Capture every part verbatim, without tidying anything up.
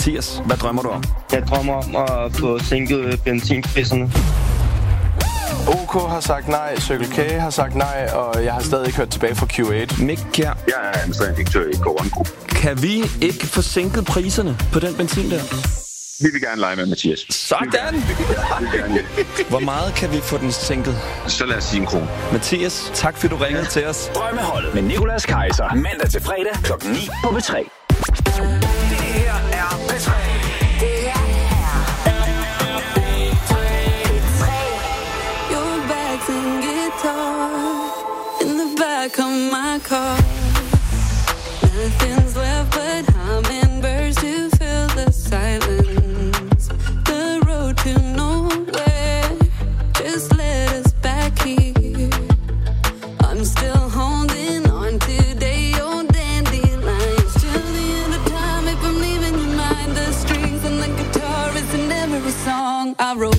Mathias, hvad drømmer du om? Jeg drømmer om at få sænket benzinpriserne. O K har sagt nej, Circle K har sagt nej, og jeg har stadig ikke hørt tilbage fra Q otte. Mick Kjær. Jeg er administrerende direktør i Coron Group. Kan vi ikke få sænket priserne på den benzin der? Vi vil gerne lege med Mathias. Sådan! Hvor meget kan vi få den sænket? Så lad os sige en krone. Mathias, tak fordi du ringede til os. Drømmeholdet med Nicolas Kaiser. Mandag til fredag klokken ni på P tre. Det her er P tre. Of my car, nothing's left but hummingbirds to fill the silence. The road to nowhere, just let us back here. I'm still holding on to day old dandelions. Till the end of time, if I'm leaving your mind, the strings and the guitar is in every song I wrote.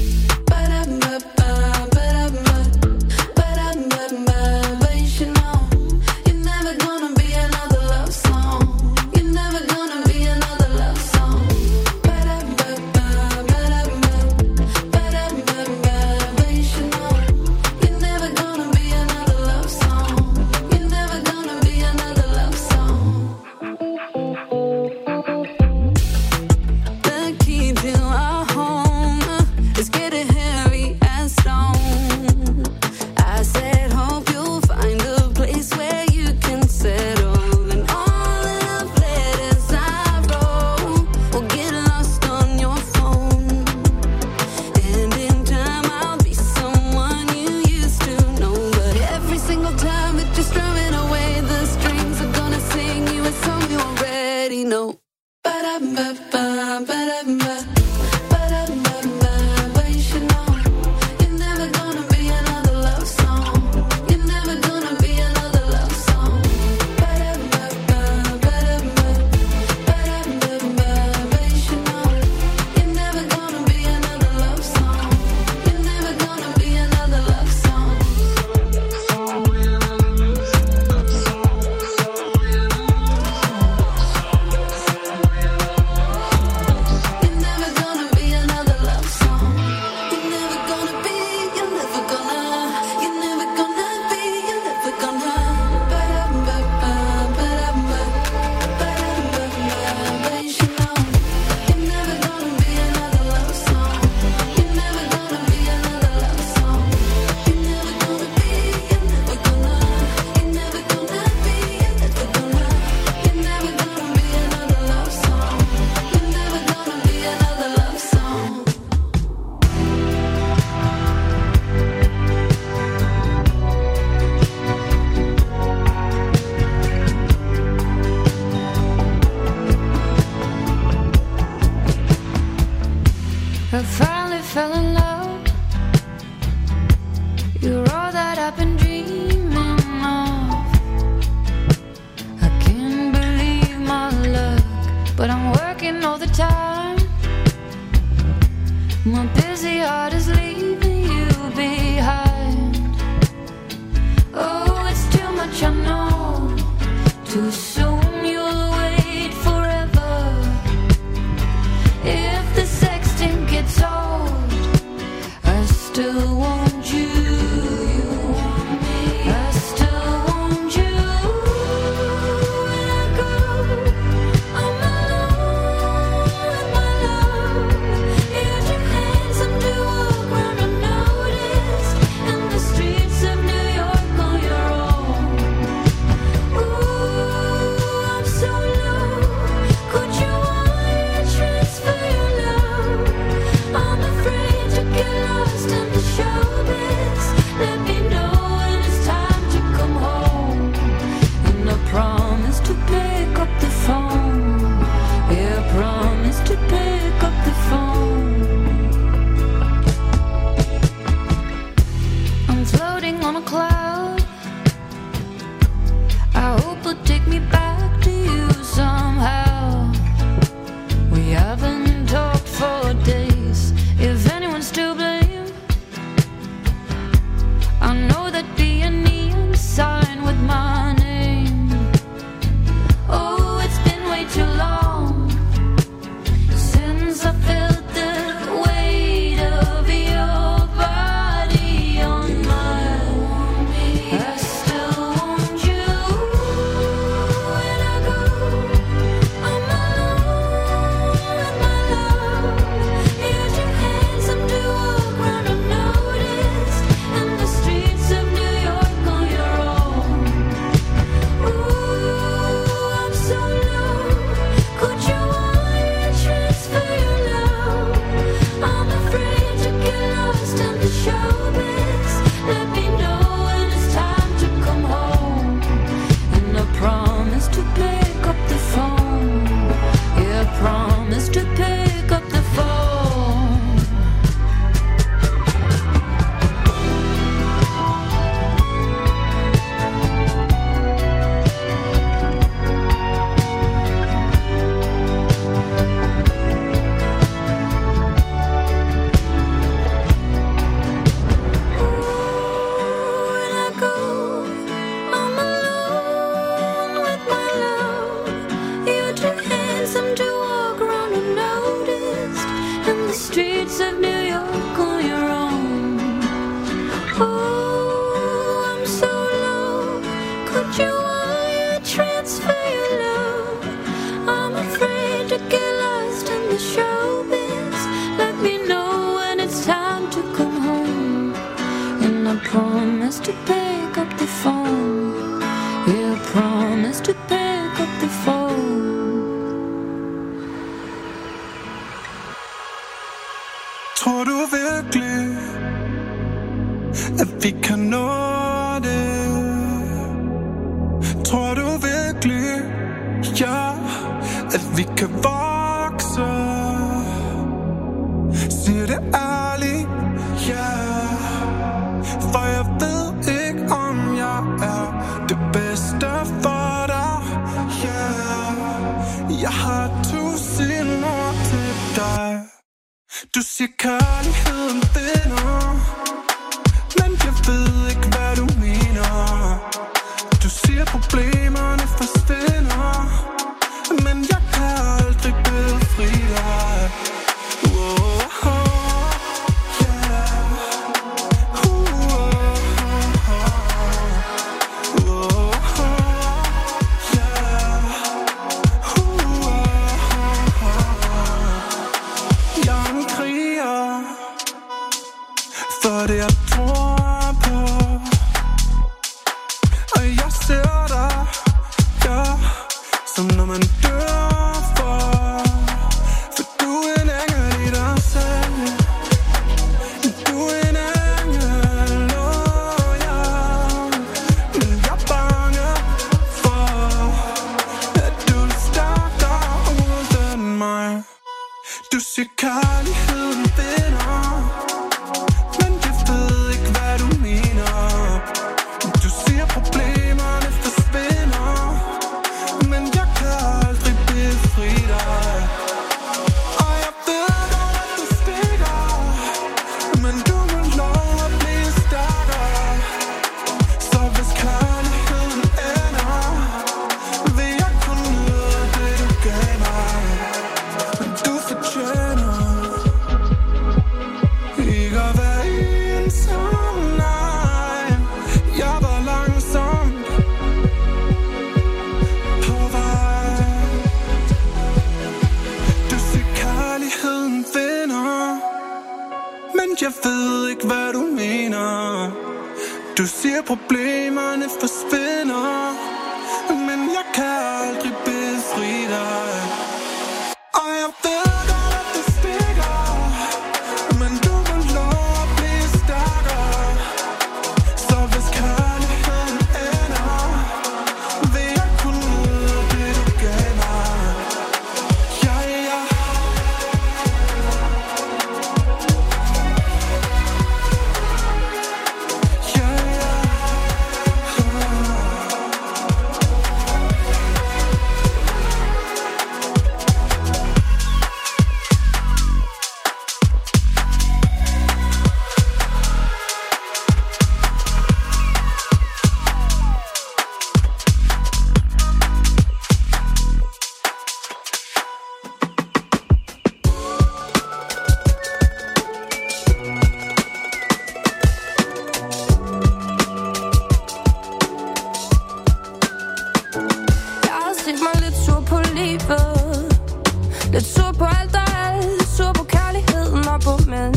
streets of New York on your own. Oh, I'm so low. Could you wire transfer your love? I'm afraid to get lost in the showbiz. Let me know when it's time to come home. And I promise to pick up the phone. Yeah, I promise to pick up the phone. Tror du virkelig, at vi kan nå det? Tror du virkelig, ja, at vi kan vokse? Siger det ærligt, ja. For jeg ved ikke, om jeg er det bedste for dig, ja. Jeg har tusind ord til dig. Du siger kærligheden vinder, men jeg ved ikke hvad du mener. Du siger problemerne forsvinder, men jeg kan aldrig befri dig. Wow, yeah. Uh, wow, yeah. Uh, jeg er en kriger for det jeg tror på, og jeg ser dig, ja, som når man dør for. For du er en engel i dig selv. Du er en engel, oh ja. Men jeg er bange for, at du er stærkere uden mig. Du siger kærligheden vinder, men jeg ved ikke hvad du mener. Du siger problemerne forsvinder, men jeg kan aldrig befri dig. Og jeg ved godt at du stikker, men du må lov at blive stærkere. Så hvis kærligheden ender, vil jeg kun nyde det du gav mig. Men du fortjener ikke at være ensom, nej. Jeg var langsomt på vej. Du siger kærligheden vinder, men jeg ved ikke hvad du mener. Du siger problemerne forsvinder, men jeg kan aldrig befri dig. Og jeg ved godt at du stikker, men du må lov at blive stærkere. Så hvis kærligheden ender, vil jeg kun nyde det du gav mig. Ja, ja. Ja, ja. Jeg har set mig lidt sur på livet, lidt sur på alt og alt, sur på kærligheden og på mænd.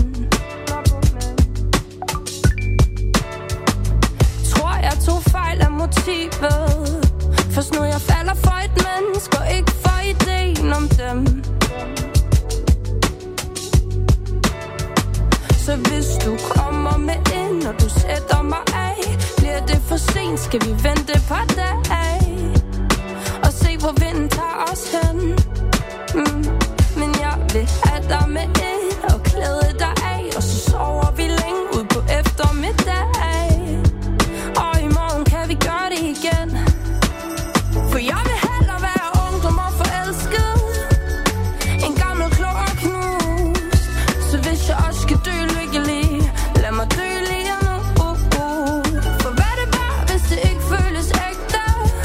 Tror jeg tog fejl af motivet, først nu jeg falder for et menneske og ikke for ideen om dem. Så hvis du kommer med ind, og du sætter mig af, bliver det for sent, skal vi vente et par dage og se hvor vinden tager os hen. mm. Men jeg vil have dig med ind og klæde dig af, og så sover vi længe ud på eftermiddag. Og i morgen kan vi gøre det igen, for jeg vil hellere være ungdom og forelsket, en gammel klog og knust. Så hvis jeg også skal dø lykkelig, lad mig dø lige nu. For hvad det var, hvis det ikke føles ægte,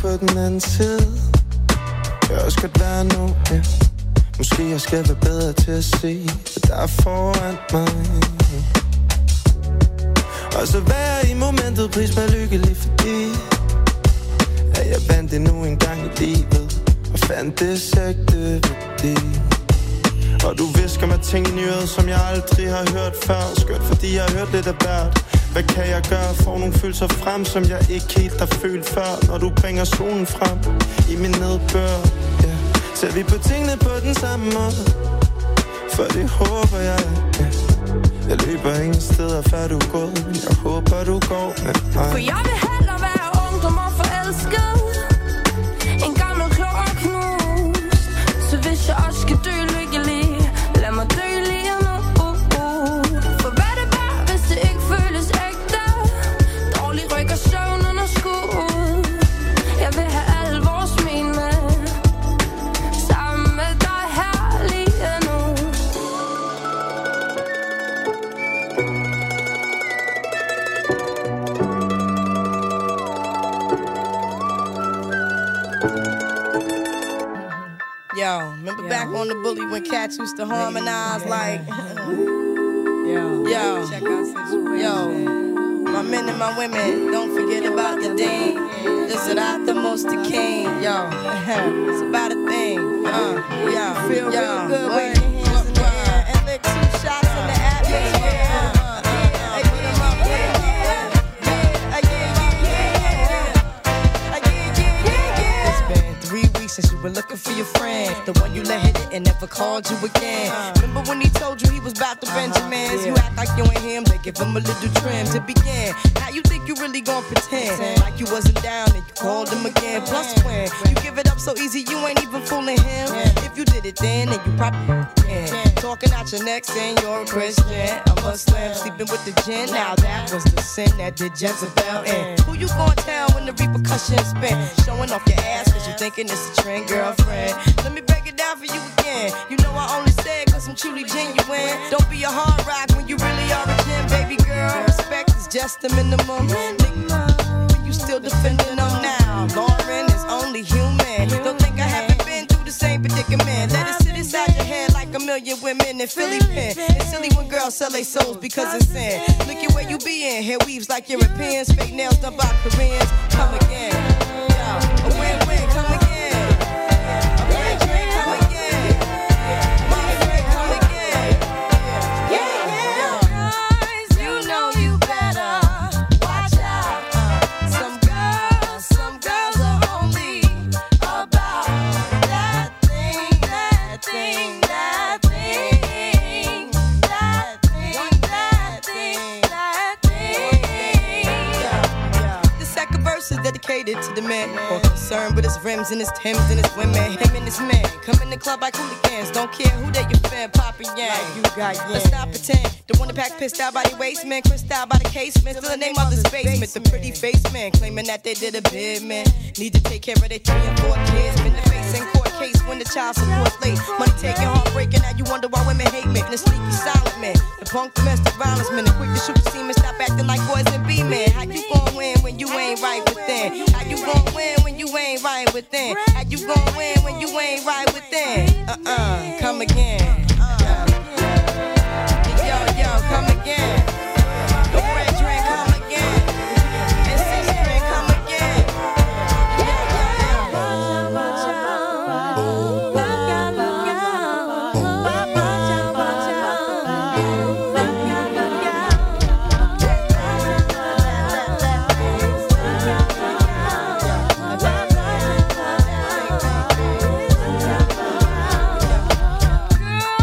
på den anden side. Jeg også godt være nu, ja. Måske jeg skal være bedre til at se, hvad der er foran mig. Og så være i momentet, pris mig lykkelig, fordi at jeg vandt endnu en gang i livet og fandt det sægte værdi. Og du visker mig ting i nyheder, som jeg aldrig har hørt før. Skørt, fordi jeg har hørt lidt af hvert. Hvad kan jeg gøre? Får nogle følelser frem, som jeg ikke helt har følt før. Når du bringer solen frem i min nedbør, yeah. Ser vi på tingene på den samme måde, for det håber jeg, yeah. Jeg løber ingen steder før du er gået, men jeg håber du går med mig. For jeg vil hellere være ungdom og forelsket en gammel klog og knust. Så hvis jeg også skal dø lykkelig, lad mig dø lige nu. For hvad det var, hvis det ikke føles ægte? Dårlig ryg og søvn under skud. Jeg vil have alle vores men med, sammen med dig her lige nu. Yo, remember back on the bully when cats used to harmonize like, yo, yo, check out yo, my men and my women, don't forget about the dean. This is not the most the king, yo. It's about a thing, uh, yo, feel yo, real good with your hands in the air and lick two shots in the atmosphere. Since you were looking for your friend, the one you let hit it and never called you again. Remember when he told you he was about to Benjamins? You act like you ain't him, they give him a little trim to begin. Now you think you really gon' pretend like you wasn't down and you called him again. Plus when you give it up so easy, you ain't even fooling him. If you did it then, then you probably can. Talking out your neck saying you're a Christian, a Muslim, sleeping with the gin. Now that was the sin that did Jezebel in. Who you gon' tell when the repercussions spin? Showing off your ass cause you thinking it's a trend, girlfriend. Let me break it down for you again. You know I only say it cause I'm truly genuine. Don't be a hard rock when you really are a gem, baby girl. Respect is just the minimum. Nigga, you still defending them now. Lauren is only human. Don't think I haven't been through the same predicament. Let it sit inside your head like a million women in Philly pen. It's silly when girls sell their souls because it's sin. Look at where you be in. Hair weaves like Europeans. Fake nails done by Koreans. Come again. Yo, a win-win, come again. Dedicated to the man, more concerned with his rims and his Timbs and his women. Him and his man come in the club like hooligans. Don't care who they your fan, poppin' yang. Like you got yang. Let's not pretend. The one that pack pissed out by the waist man, crissed out by the casement. Still in their mother's basement. The pretty face man claiming that they did a bid man. Need to take care of their three and four kids. Been the face in court case when the child support late. Money taking, heartbreaking. Now you wonder why women hate men. The sneaky silent man, the punk domestic violence man, the quick to shoot the semen. Stop acting like boys and be men. How you gon' win when you ain't right within? How you gon' win when you ain't right within? How you gon' win when you ain't right within? Uh-uh, come again. Uh, yo, yo, come again. The red drink, come again. And six drink, come again. Girl,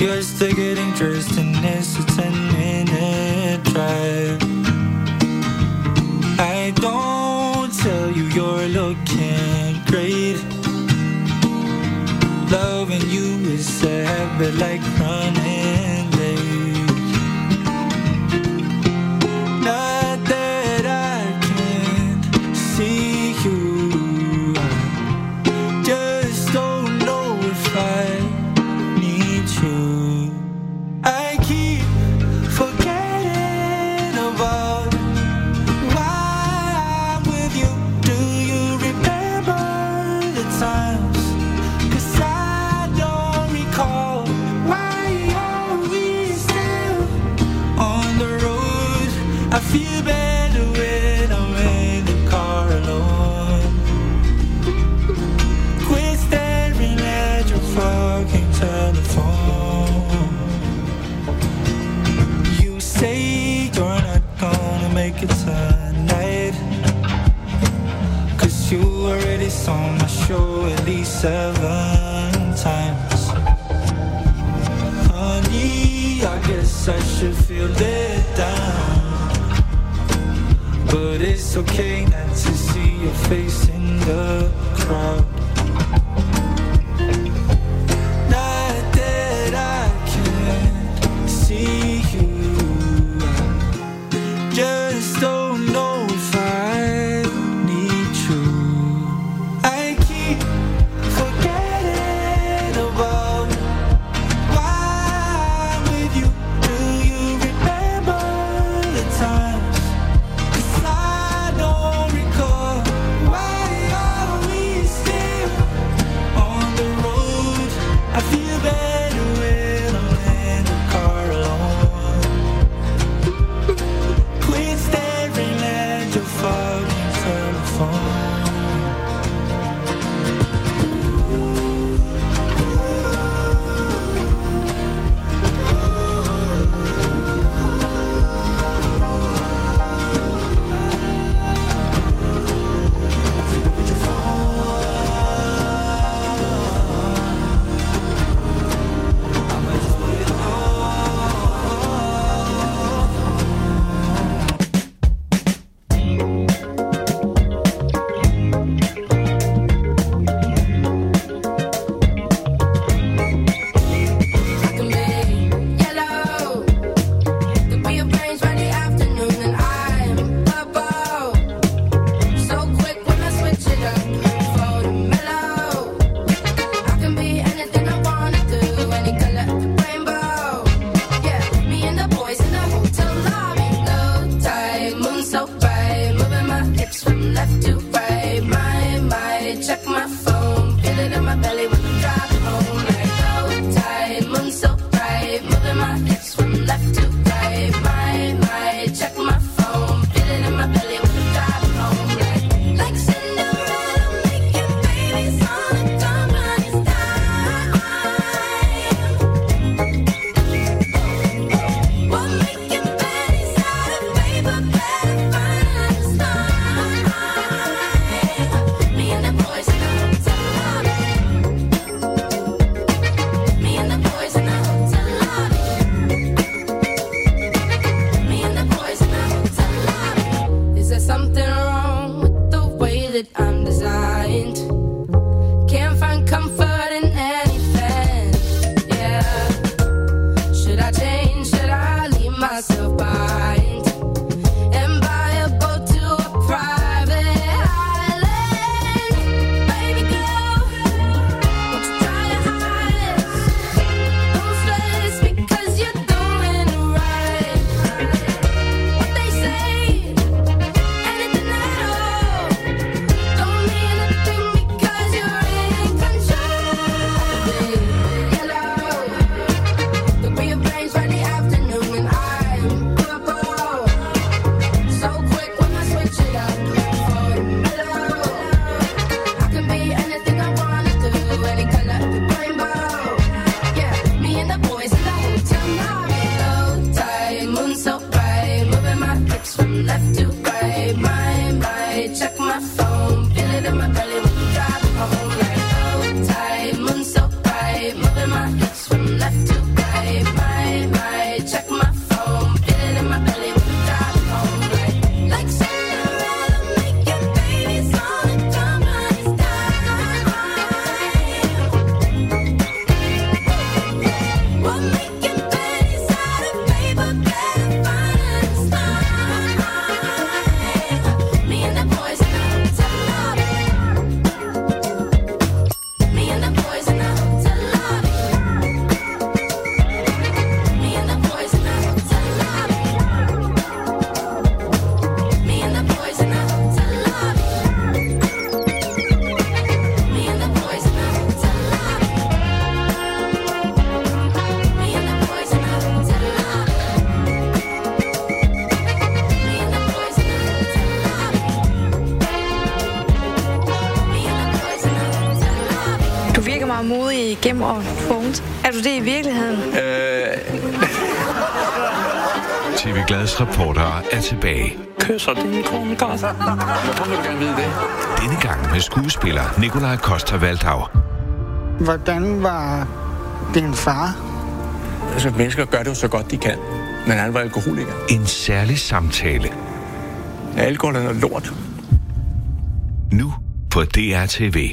You're still getting dressed and it's a ten minute drive. I don't tell you you're looking great. Loving you is a habit like running late. Not that I can't see you, I just don't know if I need you. I keep forgetting about why I'm with you. Do you remember the times? 'Cause I don't recall. Why are we still on the road? I feel better when I'm in the car alone. Quit staring at your fucking telephone. You say you're not gonna make it tonight, 'cause you already saw my show at least seven times. Honey, I guess I should feel let down, but it's okay not to see your face in the crowd. Not that I can't see you, I just don't know if I need you. I keep forgetting about why I'm with you. Do you remember the times? 'Cause I don't recall. Why are we still i Game of Thrones? Er du det i virkeligheden? Øh... T V Glads reportere er tilbage. Kysser din kone godt. Hvorfor vil du gerne vide det? Denne gang med skuespiller Nikolaj Coster-Waldau. Hvordan var din far? Altså, mennesker gør det jo så godt, de kan. Men han var alkoholiker. En særlig samtale. Ja, alkohol er noget lort. Nu på D R T V.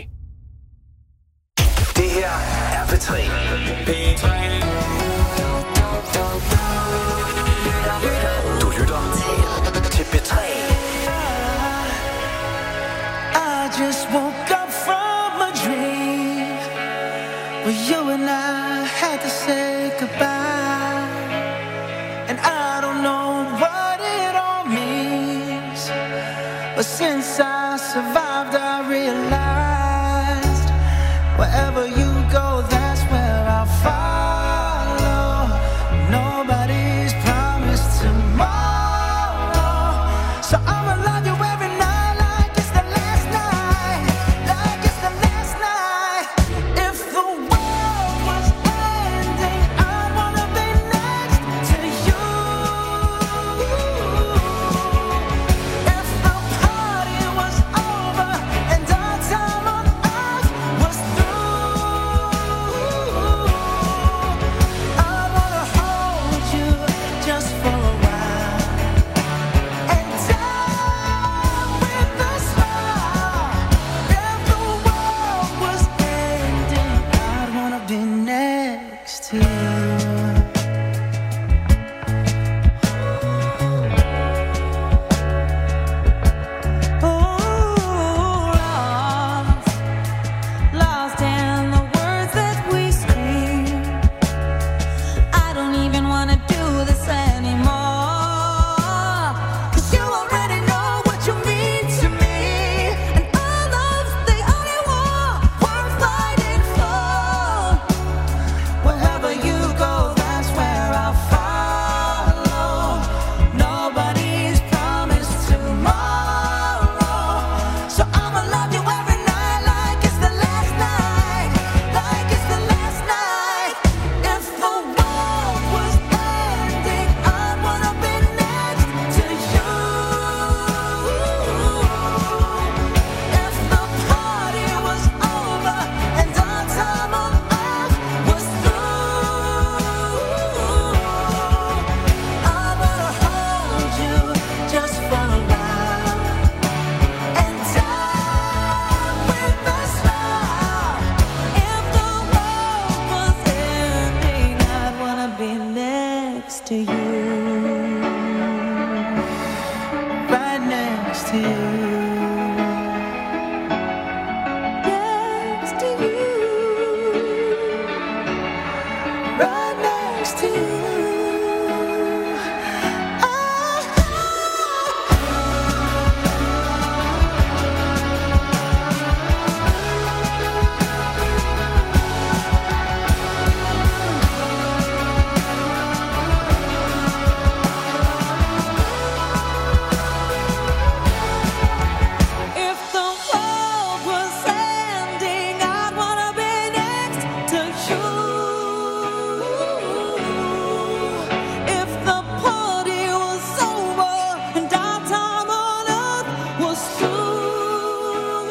Det her er P tre. P tre. Du lytter til P tre. I just woke up from a dream where you and I had to say goodbye, and I don't know what it all means, but since I survived I realized wherever you go, that's where I'll follow. Nobody's promised tomorrow, so I'ma love you every night like it's the last night, like it's the last night. If the world was ending, I wanna be next to you. If the party was over and our time on earth was through, I wanna hold you just for a while and die with a smile. If the world was ending, I'd wanna be next to you. Ooh, lost, lost in the words that we scream. I don't even wanna do this anymore, 'cause you already know what you mean to me, and our love's the only war worth fighting for. Wherever you go, that's where I'll follow. Nobody's promised tomorrow, so I'ma love you every night like it's the last night, like it's the last night. If the world was ending, I'd wanna be next to you. If the party was over and our time on earth was through, I wanna hold you just for a while and die with a smile. If the world was ending, I'd wanna be next to you, right next to you, next to you, right next to you. If the world was ending, I'd wanna be next to you. If the party was over and our time on earth was through,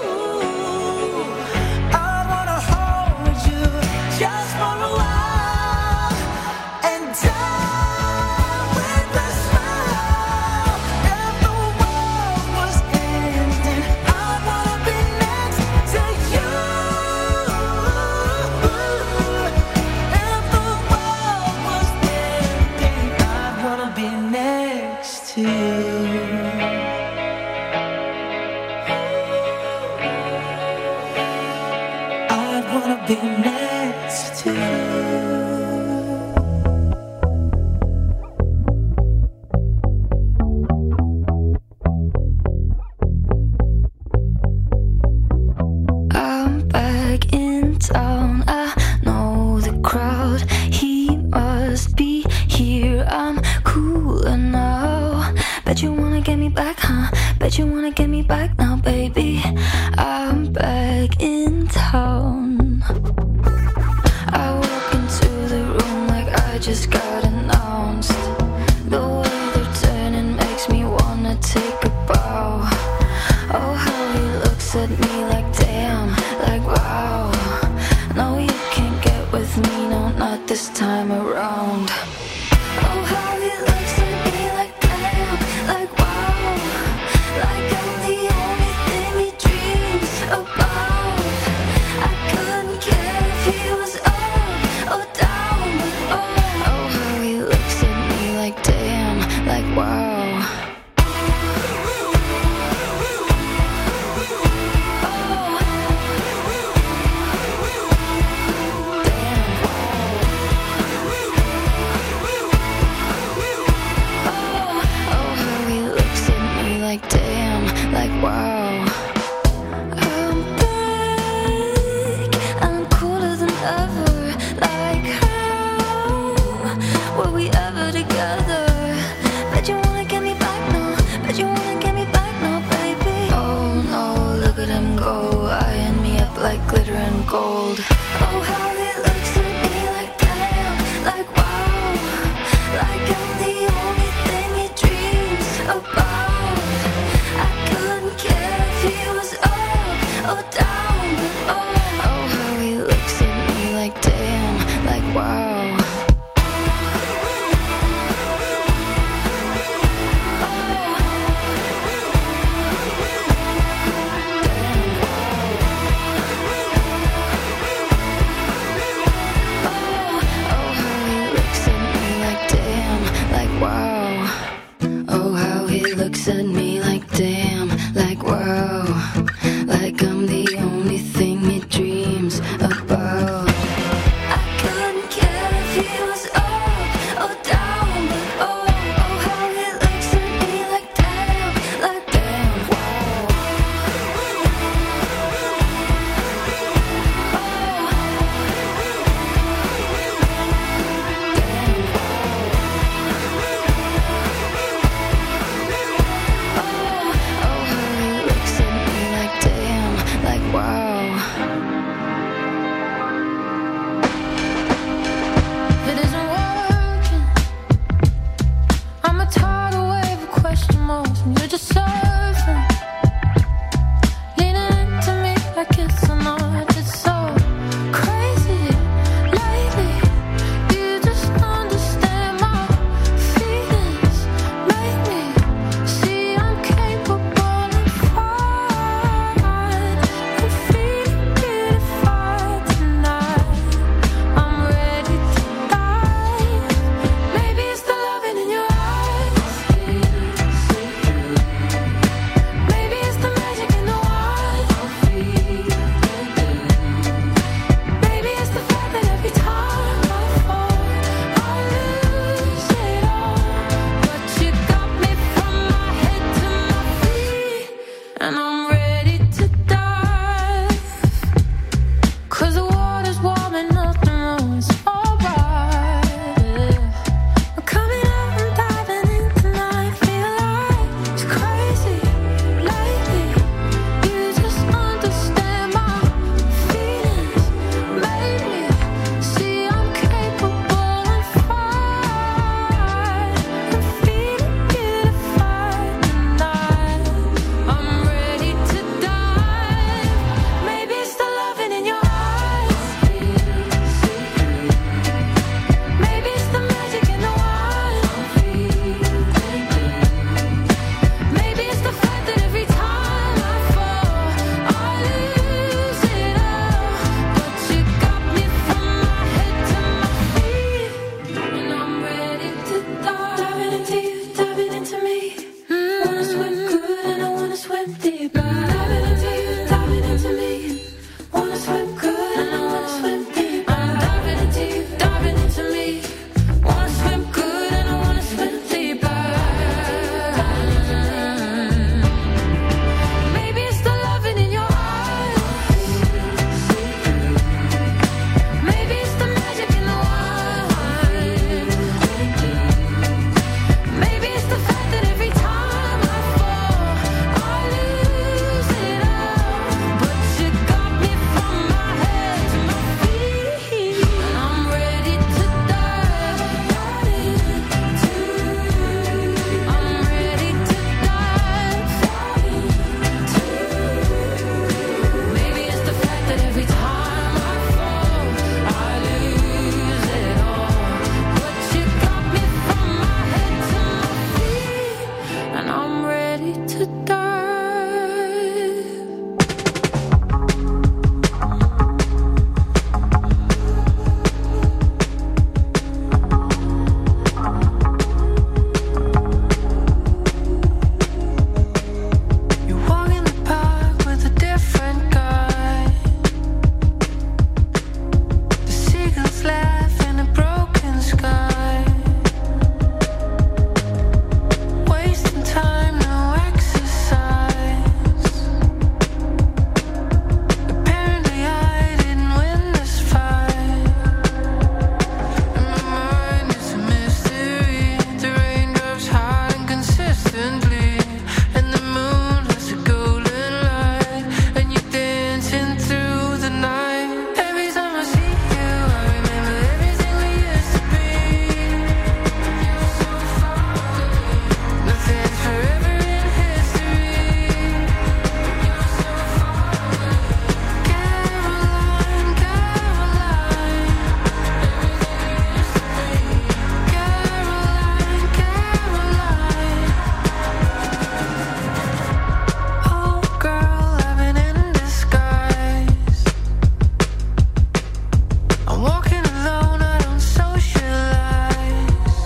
I'd wanna hold you just for a while and die with a smile. If the world was ending, I'd wanna be next to you. If the world was ending, I'd wanna be next to you. I'd wanna be next to you. I'm back in town. I know the crowd. He must be here. I'm cooler now. Bet you wanna get me back, huh? Bet you wanna get me back now, baby. I'm back in town. not this time around. Oh, how he looks at me like damn, like wow, like I'm the only thing he dreams about. I couldn't care if he was up or down, but oh, oh, how he looks at me like damn, like wow. Like damn, like wow. I'm back, I'm cooler than ever. Like how were we ever together? Bet you wanna get me back now, bet you wanna get me back now, baby. Oh no, look at him go, eyeing me up like glitter and gold. Oh, how he looks at me like damn, like wow, like I'm the only thing he dreams about. Oh, down, but oh, oh, how he looks at me like damn, like wow. walking alone, I don't socialize.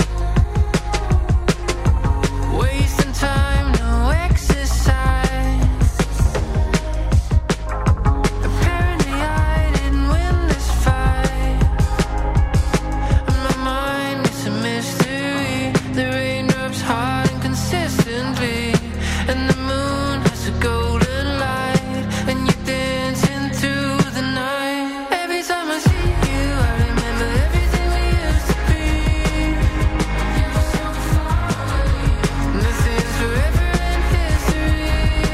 Wasting time, no exercise. Apparently I didn't win this fight. And my mind is a mystery. The raindrops hard and consistently, and the moon has a golden light, and you're dancing through the night. Every time I see you, I remember everything we used to be. Nothing's forever in history.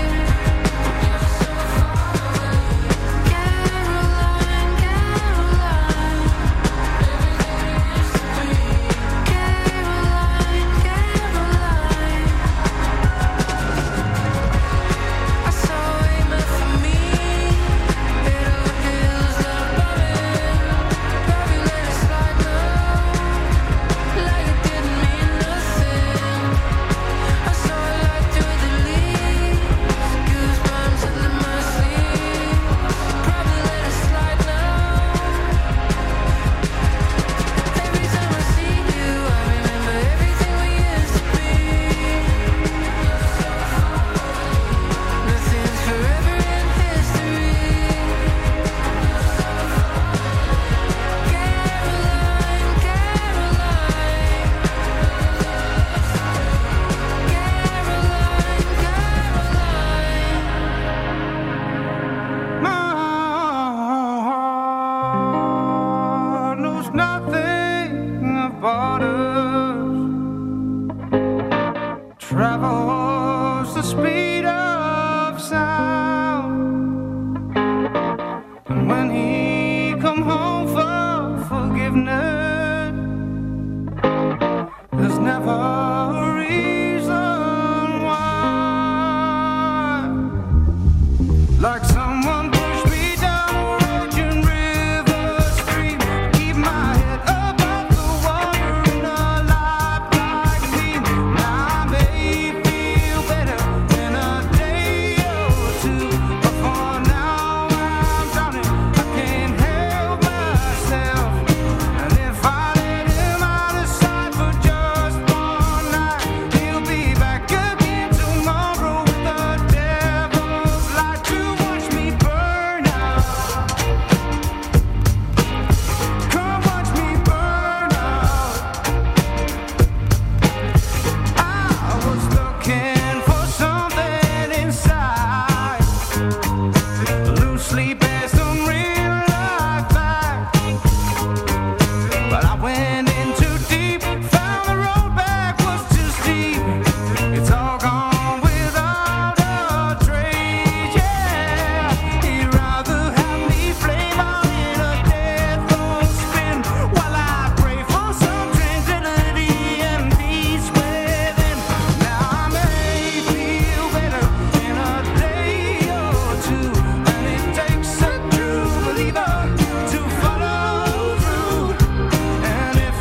Caroline, Caroline. Caroline, Caroline. I saw a map for me. Little hills that bumming. Probably let it slide now, like it didn't mean nothing. I saw a light through the leaves, goosebumps under my sleeve. Probably let it slide now. Every time I see you, I remember everything we used to be. Nothing's forever in history. Caroline, Caroline. Caroline, Caroline. My heart knows nothing of borders. Travels the speed of sound. And when he come home for forgiveness, there's never a reason why. Like someone pushed me down a raging river stream. Keep my head above the water in a life like me. Now I may feel better in a day or two, but for now I'm drowning. I can't help myself. And if I let him out of sight for just one night, he'll be back again tomorrow with the devil's light to watch me burn out. Come watch me burn out. I was looking for something inside, loosely based on real life facts. But I went in too deep, found the road back was too steep. It's all gone without a trace, yeah. He'd rather have me flame out in a death row spin, while I pray for some tranquility and peace within. Now I may feel better in a day or two, and it takes a true believer to follow through. And if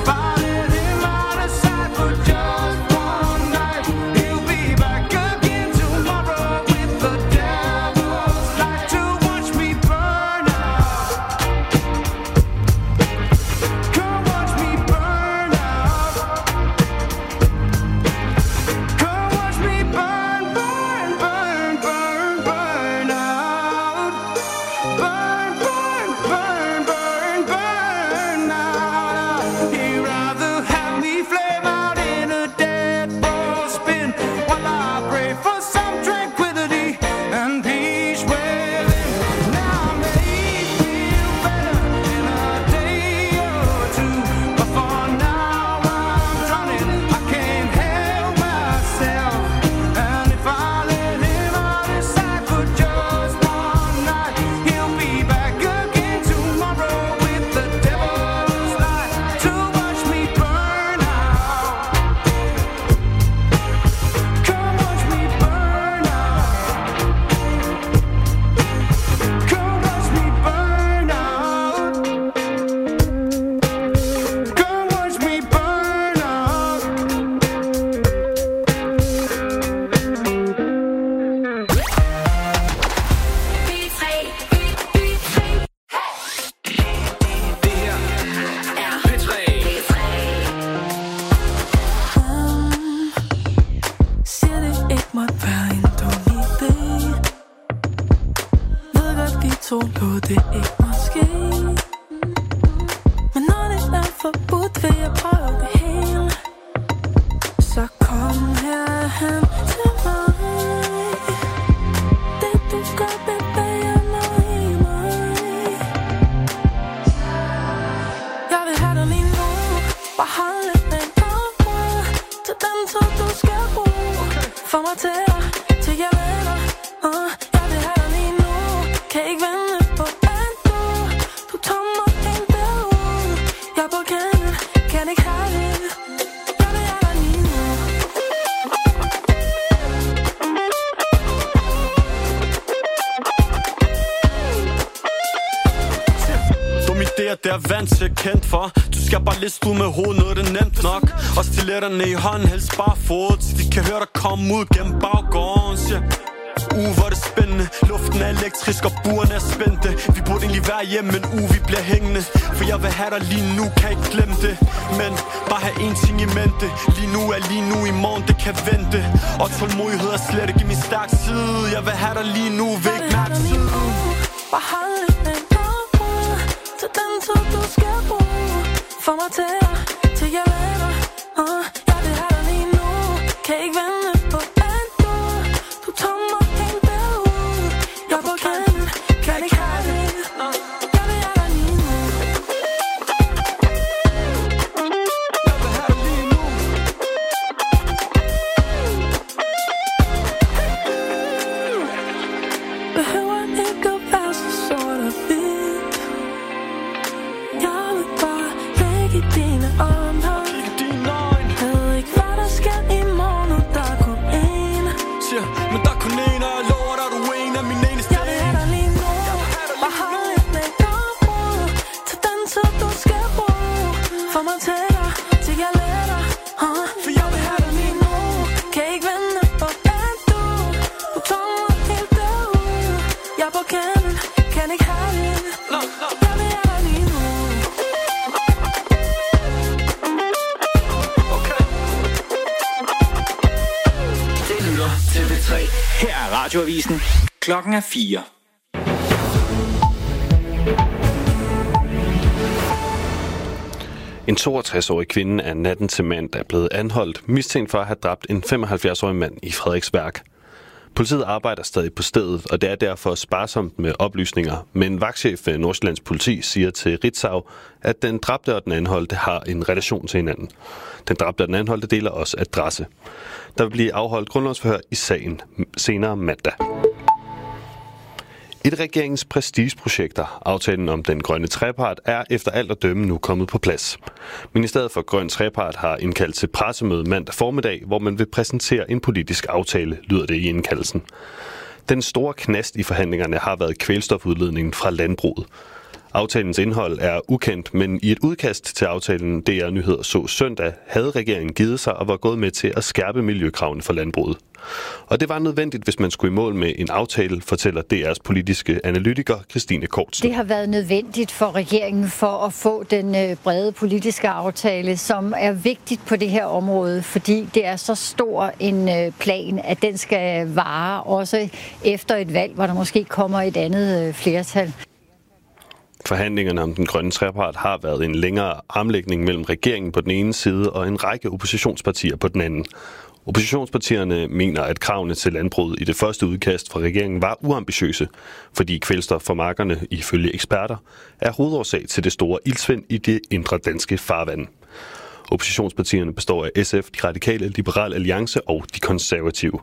lidt vil jeg prøve det hele. Så kom herhen til mig. Det du gør, baby, er noget i mig. Jeg vil have dig lige nu. Bare hold lidt med dig. Til den tid du skal bruge. Få mig til dig, til jeg vender. uh, Jeg vil have dig lige nu. Kan ikke vente på at du. Du tager mig ind derud. Jeg er på kanten, kan ikke have det. Jeg vil have dig lige nu. Dumme idéer, det er vant til kendt for. Du skal bare liste ud med hovedet, noget det er nemt nok. Og stiletterne i hånden, helst bare fod, så de kan høre dig komme ud gennem baggården. Uh, hvor er det spændende. Luften er elektrisk og burene er spændte. Vi burde egentlig være hjemme, men uh, vi bliver hængende. For jeg vil have dig lige nu, kan ikke glemme det. Men bare have én ting i mente. Lige nu er lige nu, i morgen det kan vente. Og tålmodighed er slet ikke min stærk side. Jeg vil have dig lige nu, vil ikke mærke tid. Bare hold lidt med dig. Til den tid du skal bruge. Få mig til dig, til jeg vender. uh, Jeg vil have dig lige nu. Kan ikke vente på at du. Du tager mig ind derud. Jeg er på kanten, kan ikke have det. Jeg vil have dig lige nu. Jeg vil have dig lige nu. Behøver ikke at være så sort og hvidt. Jeg vil bare ligge i dine arme. Ved ikke hvad der sker i morgen, når der er kun en. Siger, men der er kun en, og jeg lover dig, du er en af mine eneste. Jeg vil have dig lige nu. Bare hold lidt med dig. Til den tid du skal bruge. Få mig til dig, til jeg lader dig. uh, For jeg vil have dig lige nu. Kan ikke vente på at du. Du tager mig helt derud. Jeg er på kanten, kan ikke have det. Jeg vil have dig lige nu. Det lyder til P tre. Her er Radioavisen. Klokken er fire. En toogtres-årig kvinde er natten til mandag blevet anholdt, mistænkt for at have dræbt en femoghalvfjerds-årig mand i Frederiksværk. Politiet arbejder stadig på stedet, og det er derfor sparsomt med oplysninger. Men vagtchef ved Nordsjællands politi siger til Ritzau, at den dræbte og den anholdte har en relation til hinanden. Den dræbte og den anholdte deler også adresse. Der vil blive afholdt grundlovsforhør i sagen senere mandag. Et af regeringens prestigeprojekter, aftalen om den grønne trepart, er efter alt at dømme nu kommet på plads. Ministeriet for Grøn Trepart har indkaldt til pressemøde mandag formiddag, hvor man vil præsentere en politisk aftale, lyder det i indkaldelsen. Den store knast i forhandlingerne har været kvælstofudledningen fra landbruget. Aftalens indhold er ukendt, men i et udkast til aftalen D R Nyheder så søndag, havde regeringen givet sig og var gået med til at skærpe miljøkravene for landbruget. Og det var nødvendigt, hvis man skulle i mål med en aftale, fortæller D R's politiske analytiker Christine Kortsen. Det har været nødvendigt for regeringen for at få den brede politiske aftale, som er vigtigt på det her område, fordi det er så stor en plan, at den skal vare også efter et valg, hvor der måske kommer et andet flertal. Forhandlingerne om den grønne trepart har været en længere armlægning mellem regeringen på den ene side og en række oppositionspartier på den anden. Oppositionspartierne mener, at kravene til landbruget i det første udkast fra regeringen var uambitiøse, fordi kvælstof fra markerne, ifølge eksperter, er hovedårsag til det store iltsvind i det indre danske farvand. Oppositionspartierne består af S F, De Radikale, Liberal Alliance og De Konservative.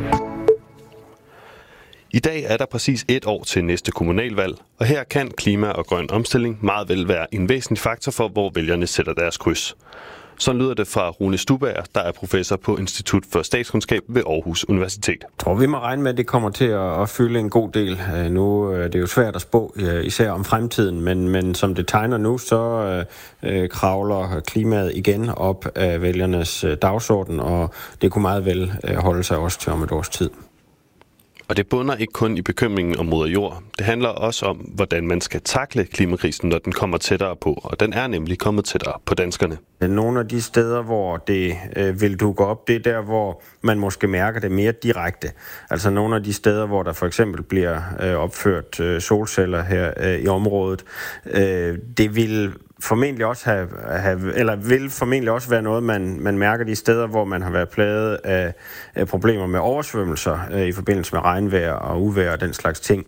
I dag er der præcis et år til næste kommunalvalg, og her kan klima og grøn omstilling meget vel være en væsentlig faktor for, hvor vælgerne sætter deres kryds. Sådan lyder det fra Rune Stubager, der er professor på Institut for Statskundskab ved Aarhus Universitet. Jeg tror, vi må regne med, at det kommer til at, at fylde en god del. Nu er det jo svært at spå, især om fremtiden, men, men som det tegner nu, så øh, kravler klimaet igen op af vælgernes dagsorden, og det kunne meget vel holde sig også til om et års tid. Og det bunder ikke kun i bekymringen om moder jord. Det handler også om, hvordan man skal takle klimakrisen, når den kommer tættere på. Og den er nemlig kommet tættere på danskerne. Nogle af de steder, hvor det øh, vil dukke op, det er der, hvor man måske mærker det mere direkte. Altså nogle af de steder, hvor der for eksempel bliver øh, opført øh, solceller her øh, i området. Øh, det vil formentlig også have, have, eller vil formentlig også være noget, man, man mærker de steder, hvor man har været plaget af, af problemer med oversvømmelser øh, i forbindelse med regnvejr og uvejr og den slags ting.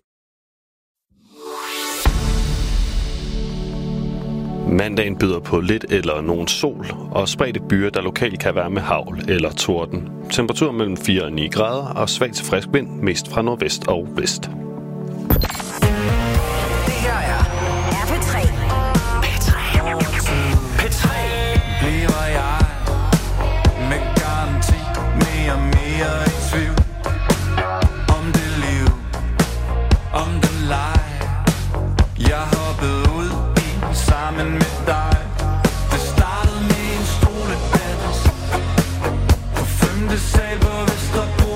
Mandagen byder på lidt eller nogen sol og spredte byer, der lokalt kan være med hagl eller torden. Temperatur mellem fire og ni grader og svag til frisk vind, mest fra nordvest og vest. Det her er P tre. P tre. P tre. Bliver jeg med garanti mere og mere i tvivl om det liv, om den leg, jeg hoppede ud i sammen med dig. Det startede med en stoledans på femte sal på Vesterbro.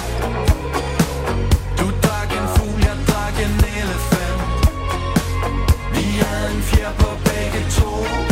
Du drak en fugl, jeg drak en elefant. Vi havde en fjer på begge to.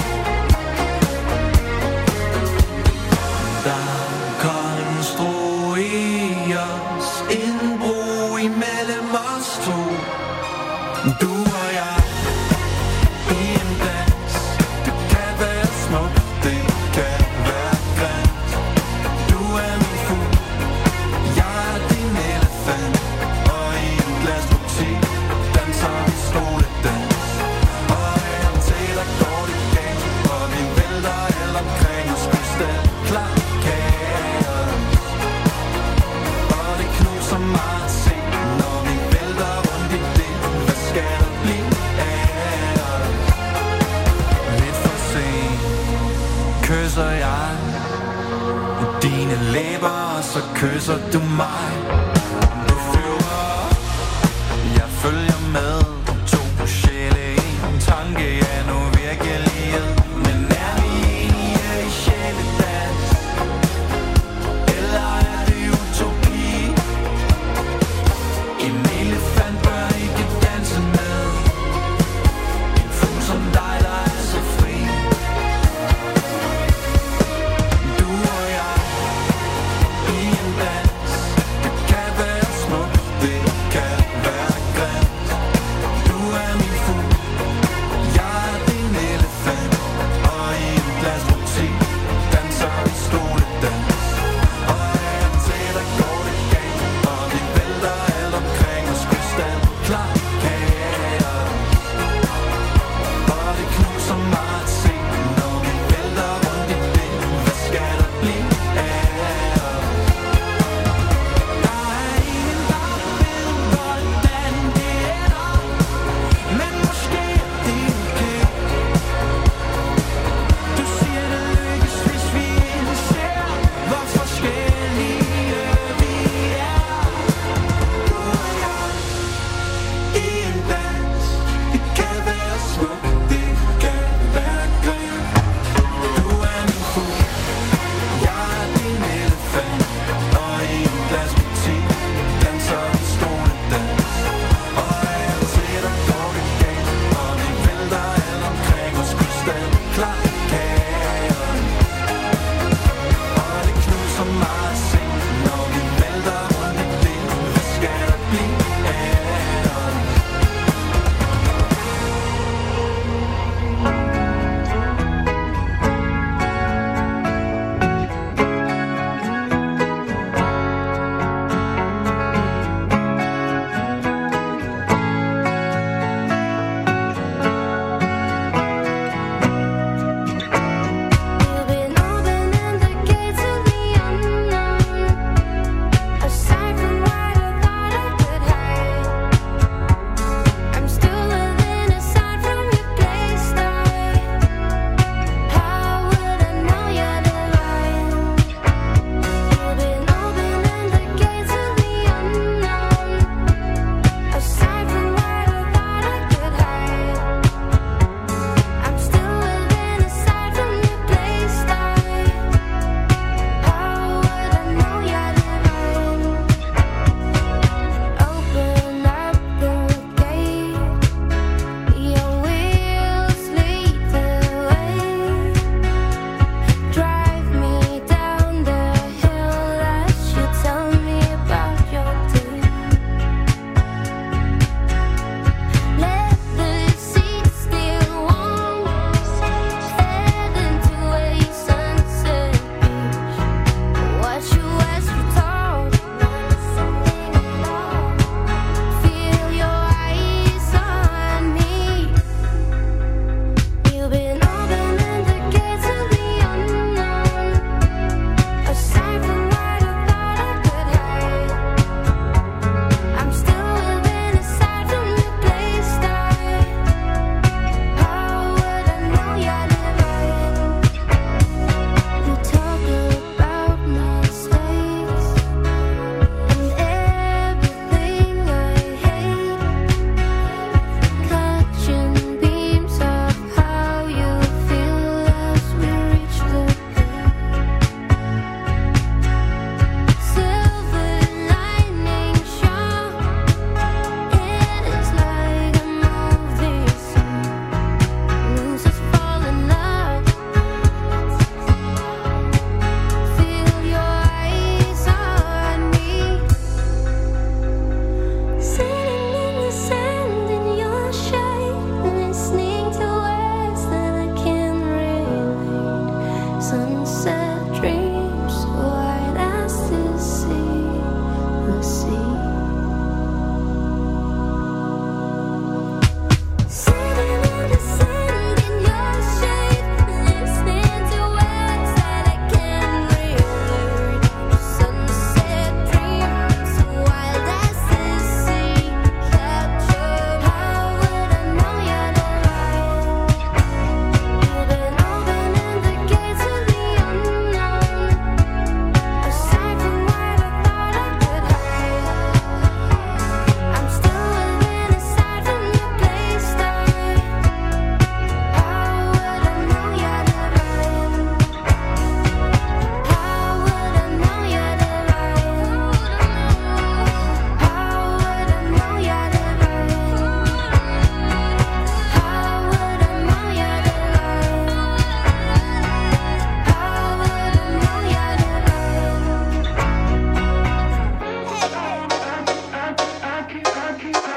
Der kom en strå i os, en bro imellem os to. Du og jeg i en dans. Det kan være smukt, det kan være grimt. Du er min fugl, jeg er din elefant. Og i en glasbutik danser vi stoledans. Og af og til der går det galt, og vi vælter alt omkring os krystalklar kaos. Og det knuser meget at se, når vi vælter rundt i det. Hvad skal der blive af os? Lidt for sent kysser jeg dine læber, og så kysser du mig.